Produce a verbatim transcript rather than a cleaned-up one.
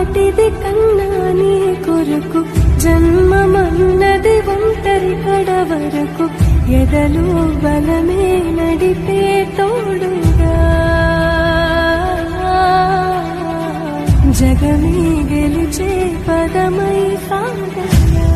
నాటిది కన్నా నీ కొరకు జన్మమన్నది ఒంటరి కడ వరకు ఎదలు బలమే నడిపే తోడుగా జగమే గెలిచే పదమై సాగగా